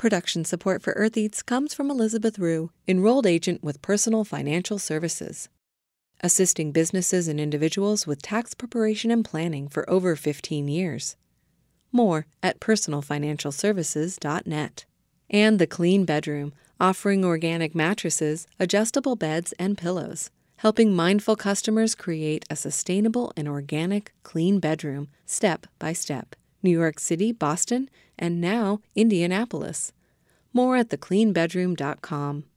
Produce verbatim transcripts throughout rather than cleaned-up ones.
Production support for Earth Eats comes from Elizabeth Rue, enrolled agent with Personal Financial Services, assisting businesses and individuals with tax preparation and planning for over fifteen years. More at personal financial services dot net. And The Clean Bedroom, offering organic mattresses, adjustable beds, and pillows, helping mindful customers create a sustainable and organic clean bedroom step by step. New York City, Boston, and now Indianapolis. More at the clean bedroom dot com.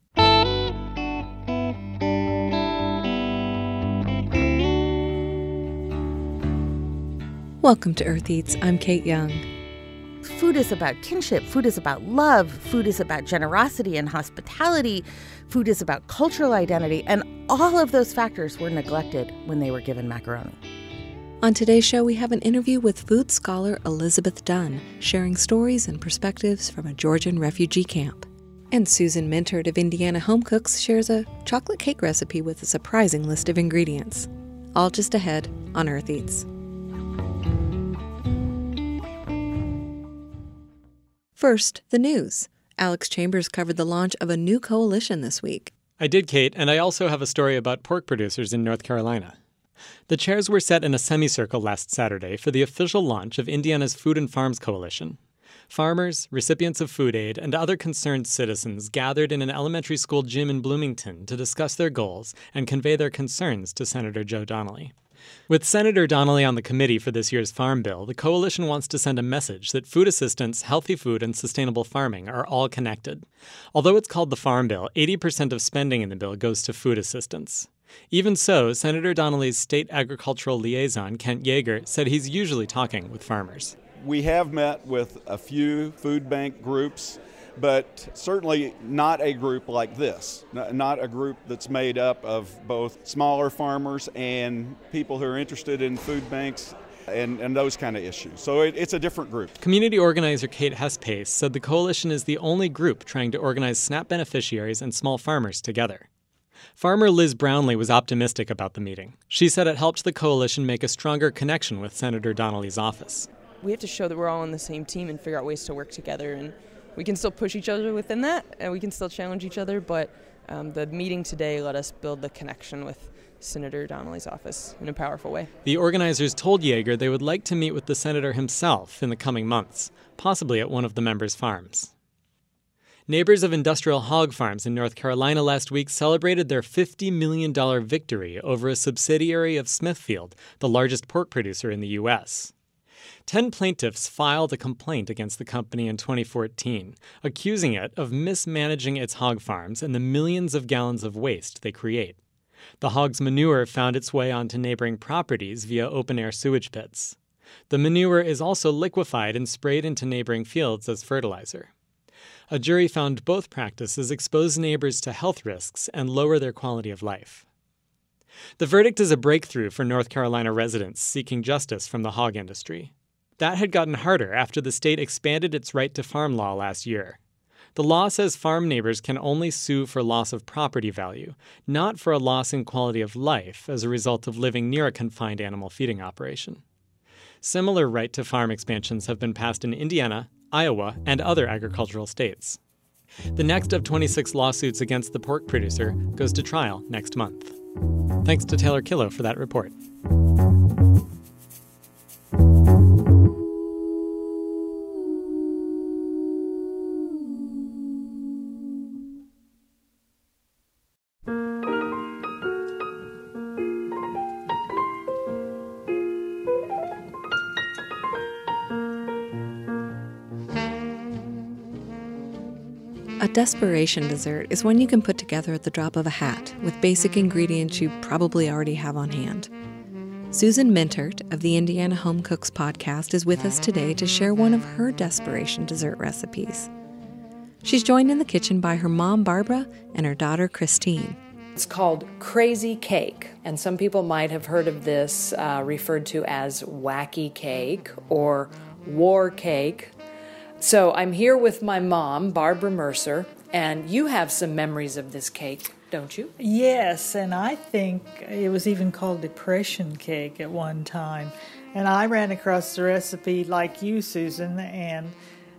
Welcome to Earth Eats. I'm Kate Young. Food is about kinship. Food is about love. Food is about generosity and hospitality. Food is about cultural identity. And all of those factors were neglected when they were given macaroni. On today's show, we have an interview with food scholar Elizabeth Dunn, sharing stories and perspectives from a Georgian refugee camp. And Susan Mintert of Indiana Home Cooks shares a chocolate cake recipe with a surprising list of ingredients. All just ahead on Earth Eats. First, the news. Alex Chambers covered the launch of a new coalition this week. I did, Kate, and I also have a story about pork producers in North Carolina. The chairs were set in a semicircle last Saturday for the official launch of Indiana's Food and Farms Coalition. Farmers, recipients of food aid, and other concerned citizens gathered in an elementary school gym in Bloomington to discuss their goals and convey their concerns to Senator Joe Donnelly. With Senator Donnelly on the committee for this year's Farm Bill, the coalition wants to send a message that food assistance, healthy food, and sustainable farming are all connected. Although it's called the Farm Bill, eighty percent of spending in the bill goes to food assistance. Even so, Senator Donnelly's state agricultural liaison, Kent Yeager, said he's usually talking with farmers. We have met with a few food bank groups, but certainly not a group like this, not a group that's made up of both smaller farmers and people who are interested in food banks and, and those kind of issues. So it, it's a different group. Community organizer Kate Hess-Pace said the coalition is the only group trying to organize SNAP beneficiaries and small farmers together. Farmer Liz Brownlee was optimistic about the meeting. She said it helped the coalition make a stronger connection with Senator Donnelly's office. We have to show that we're all on the same team and figure out ways to work together. And we can still push each other within that, and we can still challenge each other. But um, the meeting today let us build the connection with Senator Donnelly's office in a powerful way. The organizers told Yeager they would like to meet with the senator himself in the coming months, possibly at one of the members' farms. Neighbors of industrial hog farms in North Carolina last week celebrated their fifty million dollars victory over a subsidiary of Smithfield, the largest pork producer in the U S. Ten plaintiffs filed a complaint against the company in twenty fourteen, accusing it of mismanaging its hog farms and the millions of gallons of waste they create. The hog's manure found its way onto neighboring properties via open-air sewage pits. The manure is also liquefied and sprayed into neighboring fields as fertilizer. A jury found both practices expose neighbors to health risks and lower their quality of life. The verdict is a breakthrough for North Carolina residents seeking justice from the hog industry. That had gotten harder after the state expanded its right to farm law last year. The law says farm neighbors can only sue for loss of property value, not for a loss in quality of life as a result of living near a confined animal feeding operation. Similar right to farm expansions have been passed in Indiana, Iowa, and other agricultural states. The next of twenty-six lawsuits against the pork producer goes to trial next month. Thanks to Taylor Killow for that report. A desperation dessert is one you can put together at the drop of a hat with basic ingredients you probably already have on hand. Susan Mintert of the Indiana Home Cooks podcast is with us today to share one of her desperation dessert recipes. She's joined in the kitchen by her mom, Barbara, and her daughter, Christine. It's called Crazy Cake, and some people might have heard of this uh, referred to as wacky cake or war cake. So I'm here with my mom, Barbara Mercer, and you have some memories of this cake, don't you? Yes, and I think it was even called depression cake at one time. And I ran across the recipe like you, Susan, and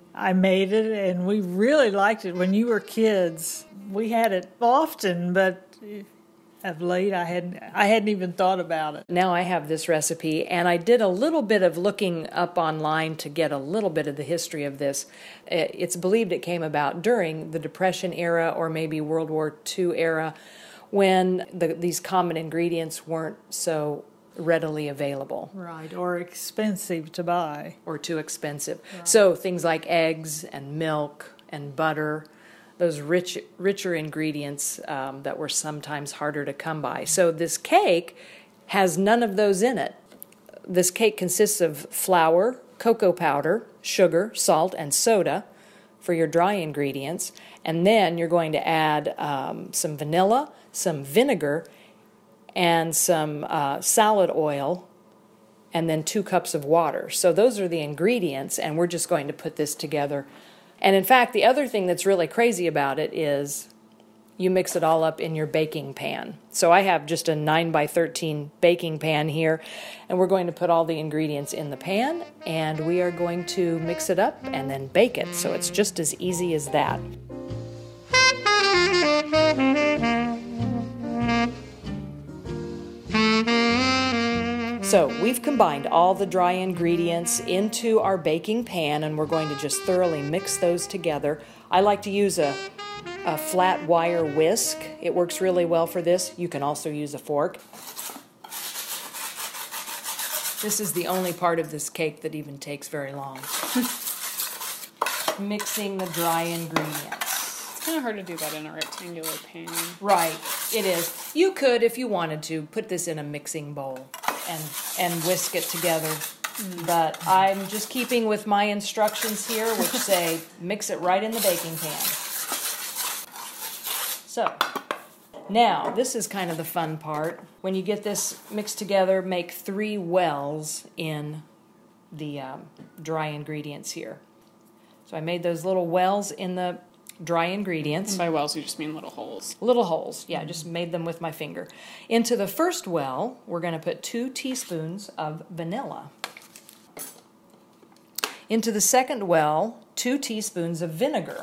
I made it, and we really liked it when you were kids. We had it often, but of late I hadn't, I hadn't even thought about it. Now I have this recipe, and I did a little bit of looking up online to get a little bit of the history of this. It's believed it came about during the Depression era or maybe World War Two era, when the, these common ingredients weren't so readily available. Right, or expensive to buy. Or too expensive. Right. So things like eggs and milk and butter, those rich, richer ingredients um, that were sometimes harder to come by. So this cake has none of those in it. This cake consists of flour, cocoa powder, sugar, salt, and soda for your dry ingredients. And then you're going to add um, some vanilla, some vinegar, and some uh, salad oil, and then two cups of water. So those are the ingredients, and we're just going to put this together. And in fact, the other thing that's really crazy about it is you mix it all up in your baking pan. So I have just a nine by thirteen baking pan here, and we're going to put all the ingredients in the pan, and we are going to mix it up and then bake it. So it's just as easy as that. So we've combined all the dry ingredients into our baking pan, and we're going to just thoroughly mix those together. I like to use a, a flat wire whisk. It works really well for this. You can also use a fork. This is the only part of this cake that even takes very long. Mixing the dry ingredients. It's kind of hard to do that in a rectangular pan. Right, it is. You could, if you wanted to, put this in a mixing bowl and and whisk it together. Mm. But I'm just keeping with my instructions here, which say mix it right in the baking pan. So, now, this is kind of the fun part. When you get this mixed together, make three wells in the um, dry ingredients here. So I made those little wells in the dry ingredients. And by wells, you just mean little holes. Little holes, yeah, just made them with my finger. Into the first well, we're going to put two teaspoons of vanilla. Into the second well, two teaspoons of vinegar.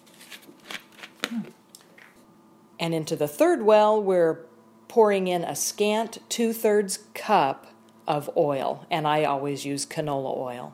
And into the third well, we're pouring in a scant two-thirds cup of oil, and I always use canola oil.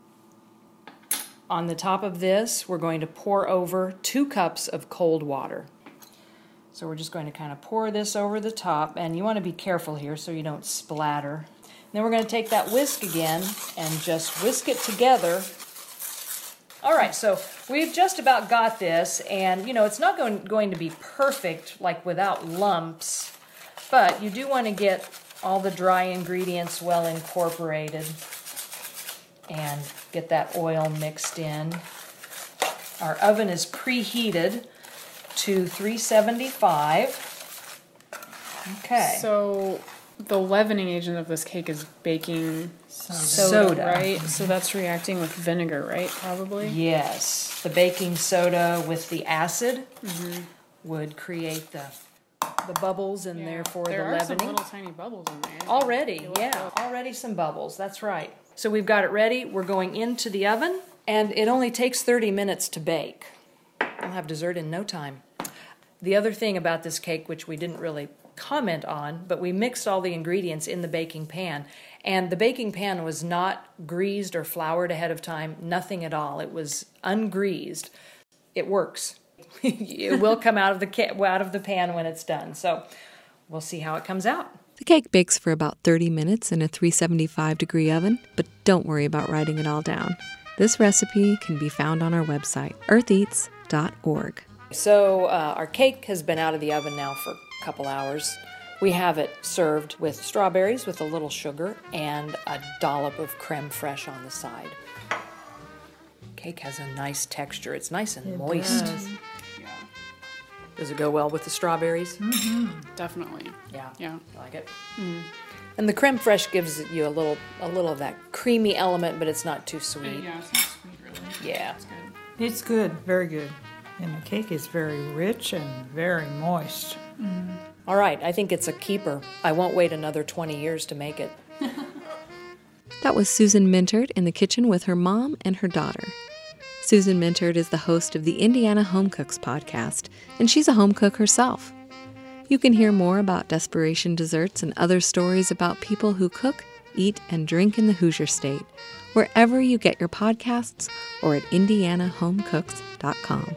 On the top of this, we're going to pour over two cups of cold water. So we're just going to kind of pour this over the top, and you want to be careful here so you don't splatter. Then we're going to take that whisk again and just whisk it together. All right, so we've just about got this, and you know, it's not going, going to be perfect, like without lumps, but you do want to get all the dry ingredients well incorporated and get that oil mixed in. Our oven is preheated to three seventy-five. Okay. So the leavening agent of this cake is baking soda, soda. right? So that's reacting with vinegar, right? Probably? Yes. The baking soda with the acid mm-hmm. would create the the bubbles and yeah. therefore there the are leavening. Some little tiny bubbles in there. Already, yeah. Already some bubbles. That's right. So we've got it ready. We're going into the oven, and it only takes thirty minutes to bake. We'll have dessert in no time. The other thing about this cake, which we didn't really comment on, but we mixed all the ingredients in the baking pan, and the baking pan was not greased or floured ahead of time, nothing at all. It was ungreased. It works. It will come out of the ca- out of the pan when it's done. So we'll see how it comes out. The cake bakes for about thirty minutes in a three seventy-five degree oven, but don't worry about writing it all down. This recipe can be found on our website, earth eats dot org. So uh, our cake has been out of the oven now for a couple hours. We have it served with strawberries with a little sugar and a dollop of creme fraiche on the side. Cake has a nice texture. It's nice and it moist. Does. Yeah. Does it go well with the strawberries? Mm-hmm. Definitely. Yeah. Yeah. I like it. Mm. And the creme fraiche gives you a little a little of that creamy element, but it's not too sweet. Yeah, it's not sweet really. Yeah. It's good. It's good, very good. And the cake is very rich and very moist. Mm. All right, I think it's a keeper. I won't wait another twenty years to make it. That was Susan Mintert in the kitchen with her mom and her daughter. Susan Mintert is the host of the Indiana Home Cooks podcast, and she's a home cook herself. You can hear more about Desperation Desserts and other stories about people who cook, eat, and drink in the Hoosier State, wherever you get your podcasts or at indiana home cooks dot com.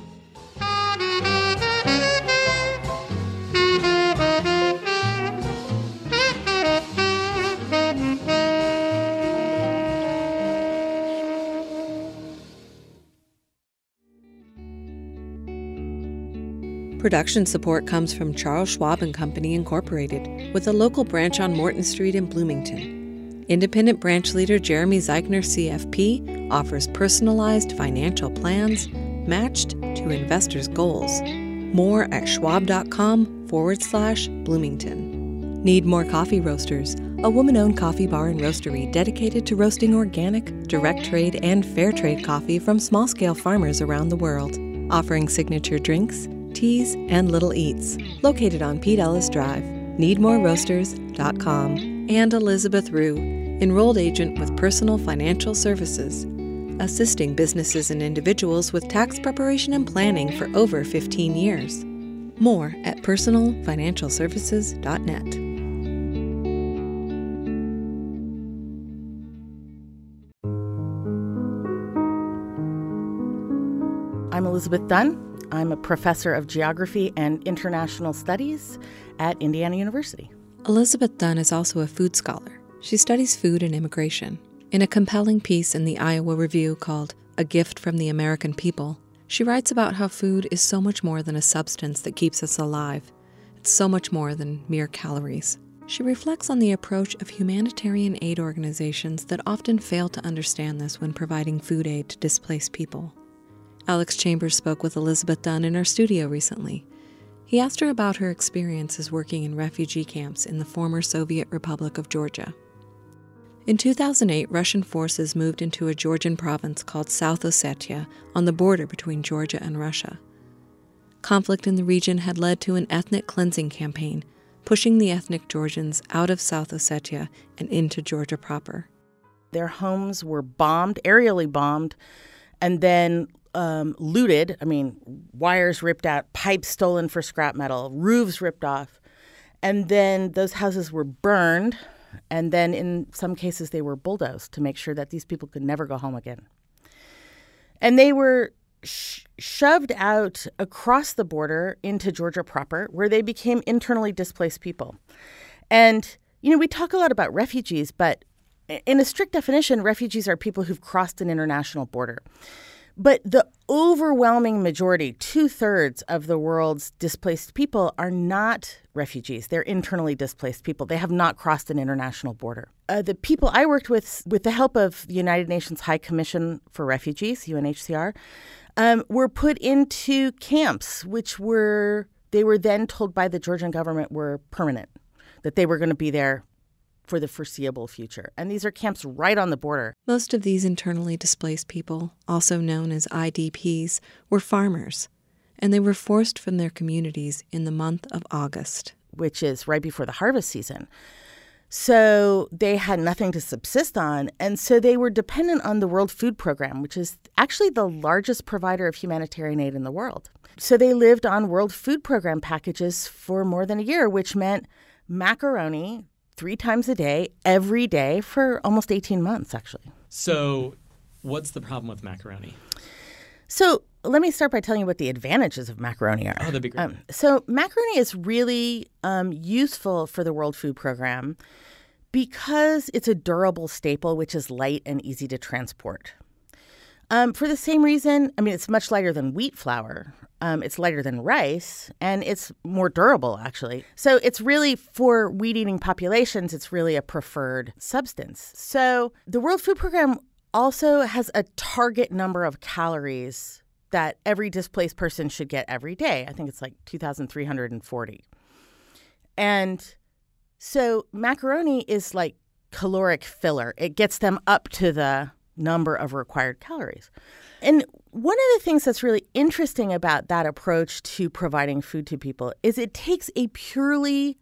Production support comes from Charles Schwab and Company, Incorporated, with a local branch on Morton Street in Bloomington. Independent branch leader Jeremy Zeichner, C F P, offers personalized financial plans matched to investors' goals. More at schwab.com forward slash Bloomington. Need more coffee roasters? A woman-owned coffee bar and roastery dedicated to roasting organic, direct trade, and fair trade coffee from small-scale farmers around the world. Offering signature drinks, teas, and little eats. Located on Pete Ellis Drive. need more roasters dot com. And Elizabeth Rue, enrolled agent with Personal Financial Services, assisting businesses and individuals with tax preparation and planning for over fifteen years. More at personal financial services dot net. I'm Elizabeth Dunn. I'm a professor of geography and international studies at Indiana University. Elizabeth Dunn is also a food scholar. She studies food and immigration. In a compelling piece in the Iowa Review called A Gift from the American People, she writes about how food is so much more than a substance that keeps us alive. It's so much more than mere calories. She reflects on the approach of humanitarian aid organizations that often fail to understand this when providing food aid to displaced people. Alex Chambers spoke with Elizabeth Dunn in our studio recently. He asked her about her experiences working in refugee camps in the former Soviet Republic of Georgia. In two thousand eight, Russian forces moved into a Georgian province called South Ossetia on the border between Georgia and Russia. Conflict in the region had led to an ethnic cleansing campaign, pushing the ethnic Georgians out of South Ossetia and into Georgia proper. Their homes were bombed, aerially bombed, and then Um, looted. I mean, wires ripped out, pipes stolen for scrap metal, roofs ripped off. And then those houses were burned. And then in some cases, they were bulldozed to make sure that these people could never go home again. And they were sh- shoved out across the border into Georgia proper, where they became internally displaced people. And, you know, we talk a lot about refugees, but in a strict definition, refugees are people who've crossed an international border. But the overwhelming majority, two-thirds of the world's displaced people are not refugees. They're internally displaced people. They have not crossed an international border. Uh, the people I worked with, with the help of the United Nations High Commission for Refugees, U N H C R, um, were put into camps, which were, they were then told by the Georgian government were permanent, that they were going to be there for the foreseeable future. And these are camps right on the border. Most of these internally displaced people, also known as I D Ps, were farmers, and they were forced from their communities in the month of August, which is right before the harvest season. So they had nothing to subsist on, and so they were dependent on the World Food Program, which is actually the largest provider of humanitarian aid in the world. So they lived on World Food Program packages for more than a year, which meant macaroni three times a day, every day for almost eighteen months, actually. So what's the problem with macaroni? So let me start by telling you what the advantages of macaroni are. Oh, that'd be great. Um, so macaroni is really um, useful for the World Food Program because it's a durable staple, which is light and easy to transport. Um, for the same reason, I mean, it's much lighter than wheat flour. Um, it's lighter than rice, and it's more durable, actually. So it's really, for wheat-eating populations, it's really a preferred substance. So the World Food Program also has a target number of calories that every displaced person should get every day. I think it's like two thousand three hundred forty. And so macaroni is like caloric filler. It gets them up to the number of required calories. And one of the things that's really interesting about that approach to providing food to people is it takes a purely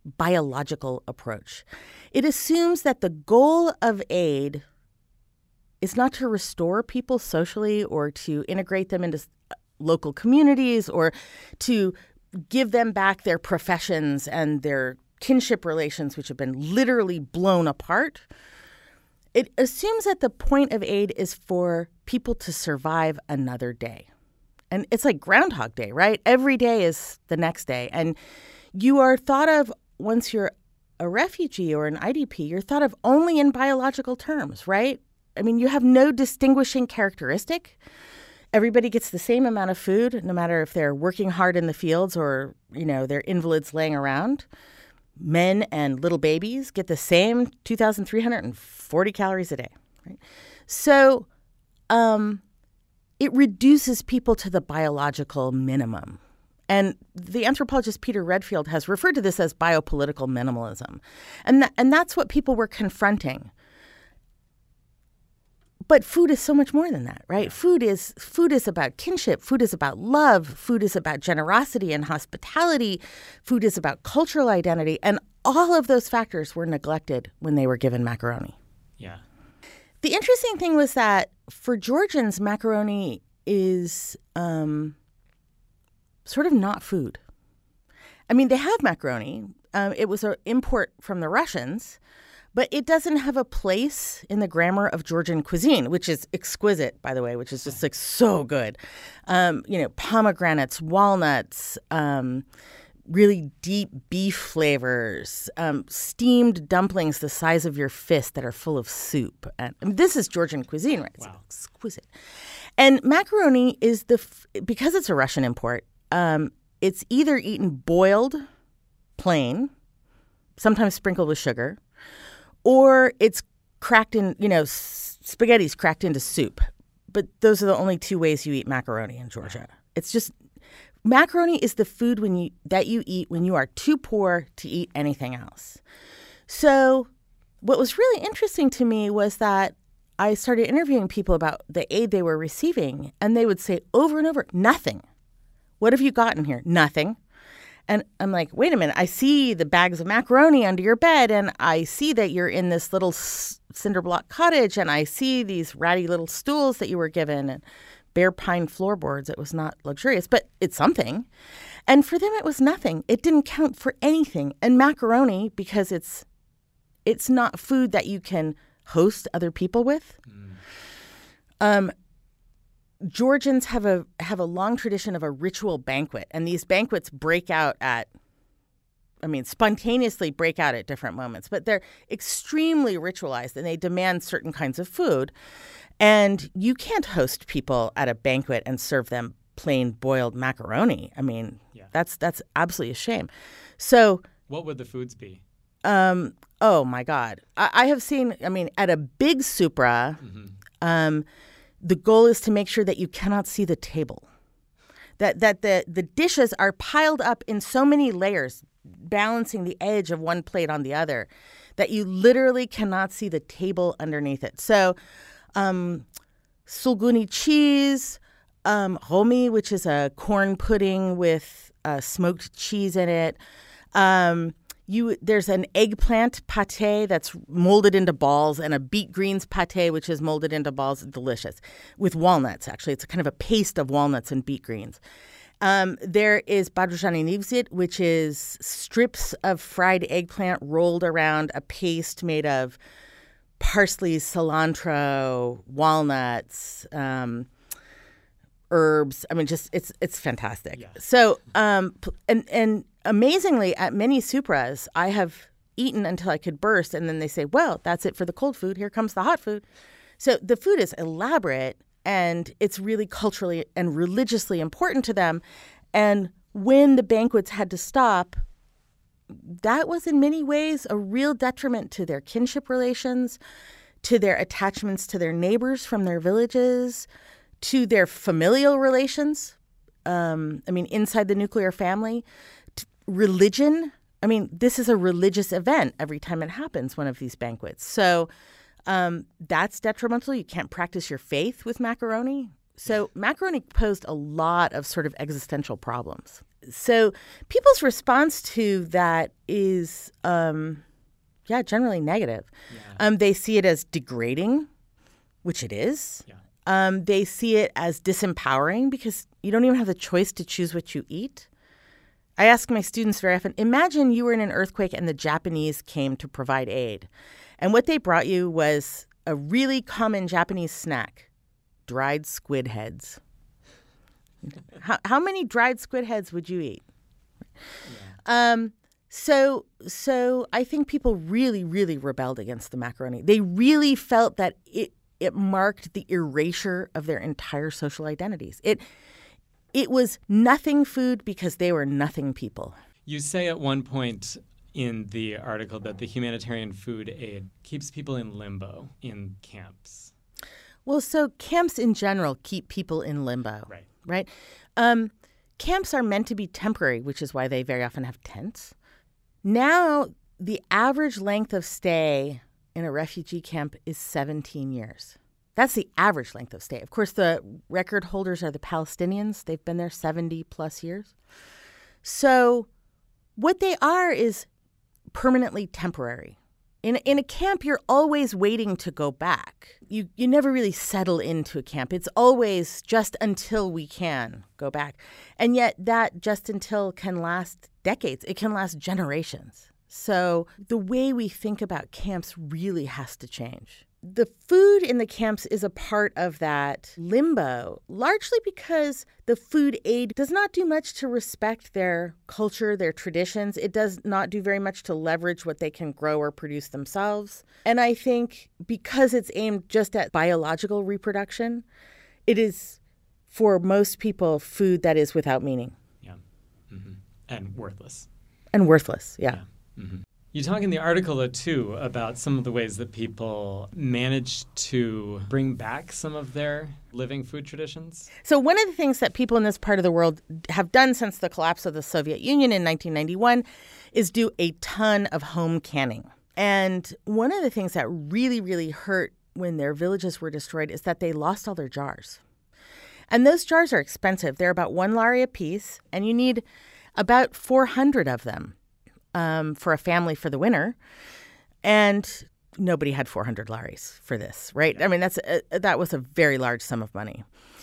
biological approach. It assumes that the goal of aid is not to restore people socially or to integrate them into local communities or to give them back their professions and their kinship relations, which have been literally blown apart. It assumes that the point of aid is for people to survive another day. And it's like Groundhog Day, right? Every day is the next day. And you are thought of, once you're a refugee or an I D P, you're thought of only in biological terms, right? I mean, you have no distinguishing characteristic. Everybody gets the same amount of food, no matter if they're working hard in the fields or, you know, they're invalids laying around. Men and little babies get the same two thousand three hundred forty calories a day. Right? So um, it reduces people to the biological minimum. And the anthropologist Peter Redfield has referred to this as biopolitical minimalism. And, th- and that's what people were confronting. But food is so much more than that, right? Food is food is about kinship. Food is about love. Food is about generosity and hospitality. Food is about cultural identity. And all of those factors were neglected when they were given macaroni. Yeah. The interesting thing was that for Georgians, macaroni is um, sort of not food. I mean, they have macaroni. Um, it was an import from the Russians. But it doesn't have a place in the grammar of Georgian cuisine, which is exquisite, by the way, which is just like so good. Um, you know, pomegranates, walnuts, um, really deep beef flavors, um, steamed dumplings the size of your fist that are full of soup. And I mean, this is Georgian cuisine, right? It's wow. exquisite. And macaroni is the, f- because it's a Russian import, um, it's either eaten boiled, plain, sometimes sprinkled with sugar, or it's cracked in, you know, s- spaghetti's cracked into soup. But those are the only two ways you eat macaroni in Georgia. It's just, macaroni is the food when you that you eat when you are too poor to eat anything else. So what was really interesting to me was that I started interviewing people about the aid they were receiving, and they would say over and over, nothing. What have you gotten here? Nothing. And I'm like, wait a minute, I see the bags of macaroni under your bed, and I see that you're in this little c- cinder block cottage, and I see these ratty little stools that you were given, and bare pine floorboards. It was not luxurious, but it's something. And for them, it was nothing. It didn't count for anything. And macaroni, because it's it's not food that you can host other people with. Mm. Um. Georgians have a have a long tradition of a ritual banquet, and these banquets break out at, I mean, spontaneously break out at different moments, but they're extremely ritualized, and they demand certain kinds of food. And you can't host people at a banquet and serve them plain boiled macaroni. I mean, yeah. that's that's absolutely a shame. So what would the foods be? Um, oh, my God. I, I have seen, I mean, at a big supra, mm-hmm. um, the goal is to make sure that you cannot see the table, that that the, the dishes are piled up in so many layers, balancing the edge of one plate on the other, that you literally cannot see the table underneath it. So um, sulguni cheese, um, romi, which is a corn pudding with uh, smoked cheese in it. Um You, there's an eggplant pate that's molded into balls, and a beet greens pate, which is molded into balls. Delicious. With walnuts, actually. It's a kind of a paste of walnuts and beet greens. Um, there is badrujani nivzit, which is strips of fried eggplant rolled around a paste made of parsley, cilantro, walnuts, um, herbs. I mean, just it's it's fantastic. Yeah. So, um, and and amazingly, at many supras, I have eaten until I could burst, and then they say, "Well, that's it for the cold food. Here comes the hot food." So the food is elaborate, and it's really culturally and religiously important to them. And when the banquets had to stop, that was in many ways a real detriment to their kinship relations, to their attachments to their neighbors from their villages, to their familial relations, um, I mean, inside the nuclear family, t- religion. I mean, this is a religious event every time it happens, one of these banquets. So um, that's detrimental. You can't practice your faith with macaroni. So macaroni posed a lot of sort of existential problems. So people's response to that is, um, yeah, generally negative. Yeah. Um, they see it as degrading, which it is. Yeah. Um, they see it as disempowering because you don't even have the choice to choose what you eat. I ask my students very often, imagine you were in an earthquake and the Japanese came to provide aid. And what they brought you was a really common Japanese snack, dried squid heads. how, how many dried squid heads would you eat? Yeah. Um, so, so I think people really, really rebelled against the macaroni. They really felt that it It marked the erasure of their entire social identities. It it was nothing food because they were nothing people. You say at one point in the article that the humanitarian food aid keeps people in limbo in camps. Well, so camps in general keep people in limbo. Right. Right? Um, camps are meant to be temporary, which is why they very often have tents. Now, the average length of stay in a refugee camp is seventeen years. That's the average length of stay. Of course, the record holders are the Palestinians. They've been there seventy plus years. So what they are is permanently temporary. In, in a camp, you're always waiting to go back. You, you never really settle into a camp. It's always just until we can go back. And yet that just until can last decades. It can last generations. So the way we think about camps really has to change. The food in the camps is a part of that limbo, largely because the food aid does not do much to respect their culture, their traditions. It does not do very much to leverage what they can grow or produce themselves. And I think because it's aimed just at biological reproduction, it is, for most people, food that is without meaning. Yeah. Mm-hmm. And worthless. And worthless, yeah. yeah. Mm-hmm. You talk in the article, though, too, about some of the ways that people manage to bring back some of their living food traditions. So one of the things that people in this part of the world have done since the collapse of the Soviet Union in nineteen ninety-one is do a ton of home canning. And one of the things that really, really hurt when their villages were destroyed is that they lost all their jars. And those jars are expensive. They're about one lari a piece, and you need about four hundred of them. Um, for a family for the winter, and nobody had four hundred laris for this, right? I mean, that's a, that was a very large sum of money.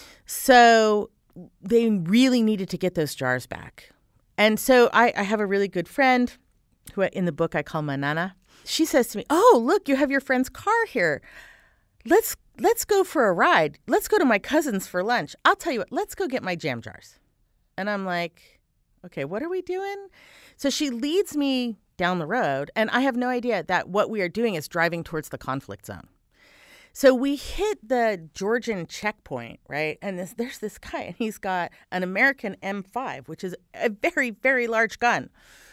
So they really needed to get those jars back. And so I, I have a really good friend who in the book I call Manana. She says to me, oh, look, you have your friend's car here. Let's let's go for a ride. Let's go to my cousin's for lunch. I'll tell you what, let's go get my jam jars. And I'm like, okay, what are we doing? So she leads me down the road, and I have no idea that what we are doing is driving towards the conflict zone. So we hit the Georgian checkpoint, right? And this, there's this guy, and he's got an American M five, which is a very, very large gun.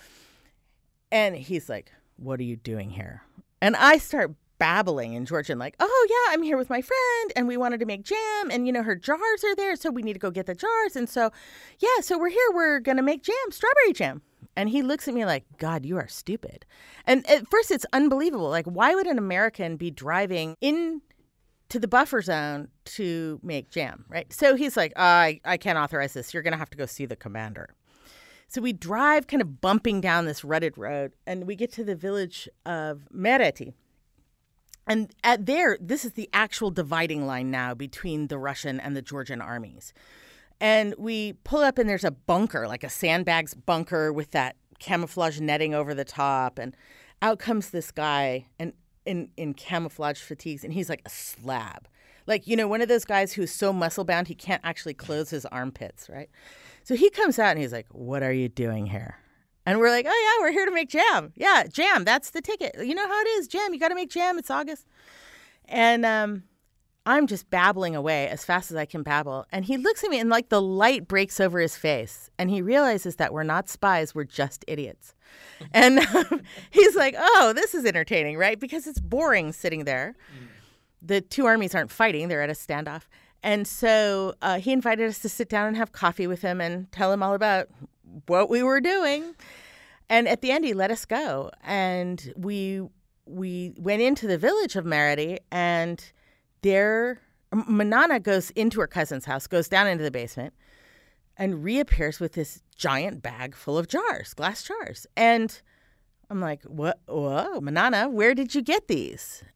And he's like, what are you doing here? And I start babbling in Georgian, like, oh, yeah, I'm here with my friend, and we wanted to make jam, and, you know, her jars are there, so we need to go get the jars. And so, yeah, so we're here. We're going to make jam, strawberry jam. And he looks at me like, God, you are stupid. And at first it's unbelievable. Like, why would an American be driving in to the buffer zone to make jam, right? So he's like, oh, I, I can't authorize this. You're going to have to go see the commander. So we drive kind of bumping down this rutted road, and we get to the village of Mereti. And at there, this is the actual dividing line now between the Russian and the Georgian armies. And we pull up, and there's a bunker, like a sandbags bunker with that camouflage netting over the top. And out comes this guy and in, in camouflage fatigues, and he's like a slab. Like, you know, one of those guys who's so muscle-bound he can't actually close his armpits, right? So he comes out, and he's like, what are you doing here? And we're like, oh, yeah, we're here to make jam. Yeah, jam, that's the ticket. You know how it is, jam. You got to make jam. It's August. And um, I'm just babbling away as fast as I can babble. And he looks at me, and like the light breaks over his face. And he realizes that we're not spies. We're just idiots. And um, he's like, oh, this is entertaining, right? Because it's boring sitting there. Mm. The two armies aren't fighting. They're at a standoff. And so uh, he invited us to sit down and have coffee with him and tell him all about what we were doing. And at the end, he let us go. And we we went into the village of Mereti, and there, Manana goes into her cousin's house, goes down into the basement, and reappears with this giant bag full of jars, glass jars. And I'm like, what? Whoa, Manana, where did you get these?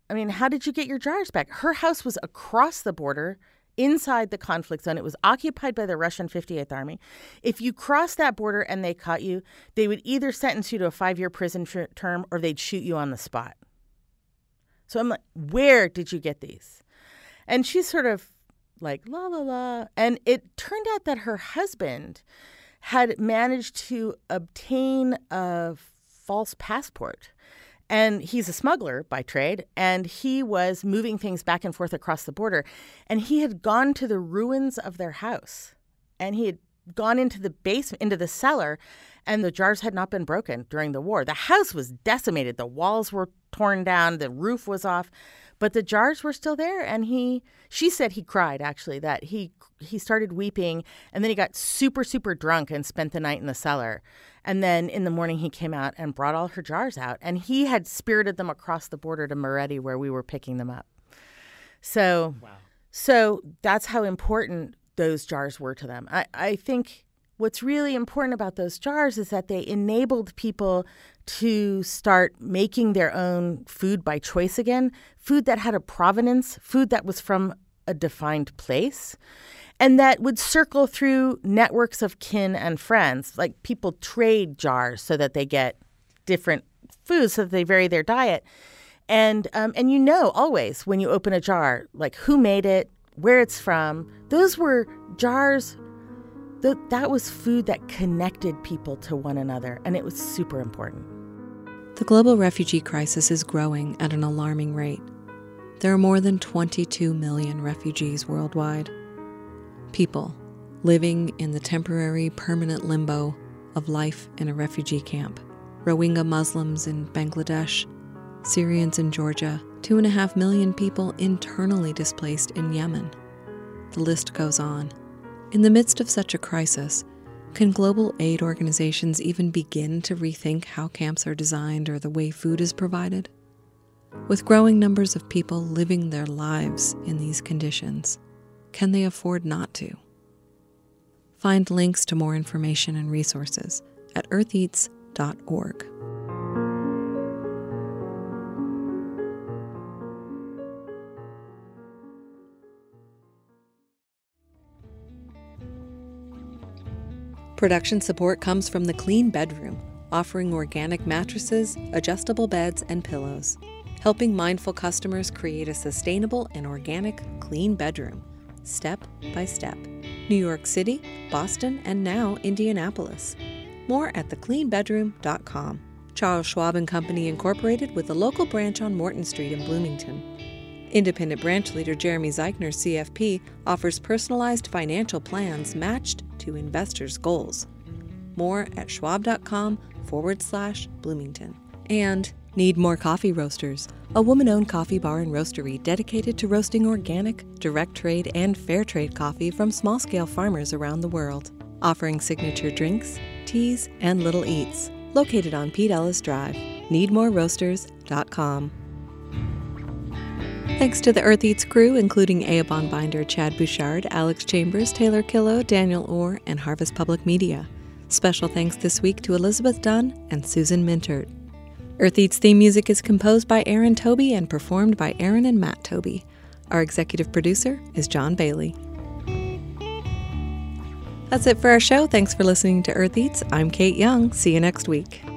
I mean, how did you get your jars back? Her house was across the border, inside the conflict zone. It was occupied by the Russian fifty-eighth Army. If you crossed that border and they caught you, they would either sentence you to a five-year prison term or they'd shoot you on the spot. So I'm like, where did you get these? And she's sort of like, la, la, la. And it turned out that her husband had managed to obtain a false passport. And he's a smuggler by trade, and he was moving things back and forth across the border. And he had gone to the ruins of their house, and he had gone into the basement, into the cellar, and the jars had not been broken during the war. The house was decimated. The walls were torn down. The roof was off, but the jars were still there. And he, she said he cried, actually, that he he started weeping, and then he got super, super drunk and spent the night in the cellar. And then in the morning, he came out and brought all her jars out. And he had spirited them across the border to Moretti, where we were picking them up. So, wow. so that's how important those jars were to them. I, I think what's really important about those jars is that they enabled people to start making their own food by choice again, food that had a provenance, food that was from a defined place, and that would circle through networks of kin and friends. Like people trade jars so that they get different foods, so that they vary their diet. And um, and you know always when you open a jar, like who made it, where it's from. Those were jars, th- that was food that connected people to one another, and it was super important. The global refugee crisis is growing at an alarming rate. There are more than twenty-two million refugees worldwide. People living in the temporary, permanent limbo of life in a refugee camp. Rohingya Muslims in Bangladesh, Syrians in Georgia, two and a half million people internally displaced in Yemen. The list goes on. In the midst of such a crisis, can global aid organizations even begin to rethink how camps are designed or the way food is provided? With growing numbers of people living their lives in these conditions, can they afford not to? Find links to more information and resources at earth eats dot org. Production support comes from The Clean Bedroom, offering organic mattresses, adjustable beds, and pillows, helping mindful customers create a sustainable and organic clean bedroom, step by step. New York City, Boston, and now Indianapolis. More at the clean bedroom dot com. Charles Schwab and Company Incorporated with a local branch on Morton Street in Bloomington. Independent branch leader Jeremy Zeichner, C F P, offers personalized financial plans matched to investors' goals. More at schwab.com forward slash Bloomington. And Need More Coffee Roasters, a woman-owned coffee bar and roastery dedicated to roasting organic, direct trade, and fair trade coffee from small-scale farmers around the world, offering signature drinks, teas, and little eats. Located on Pete Ellis Drive, need more roasters dot com. Thanks to the Earth Eats crew, including Eobon Binder, Chad Bouchard, Alex Chambers, Taylor Killo, Daniel Orr, and Harvest Public Media. Special thanks this week to Elizabeth Dunn and Susan Mintert. Earth Eats theme music is composed by Aaron Toby and performed by Aaron and Matt Toby. Our executive producer is John Bailey. That's it for our show. Thanks for listening to Earth Eats. I'm Kate Young. See you next week.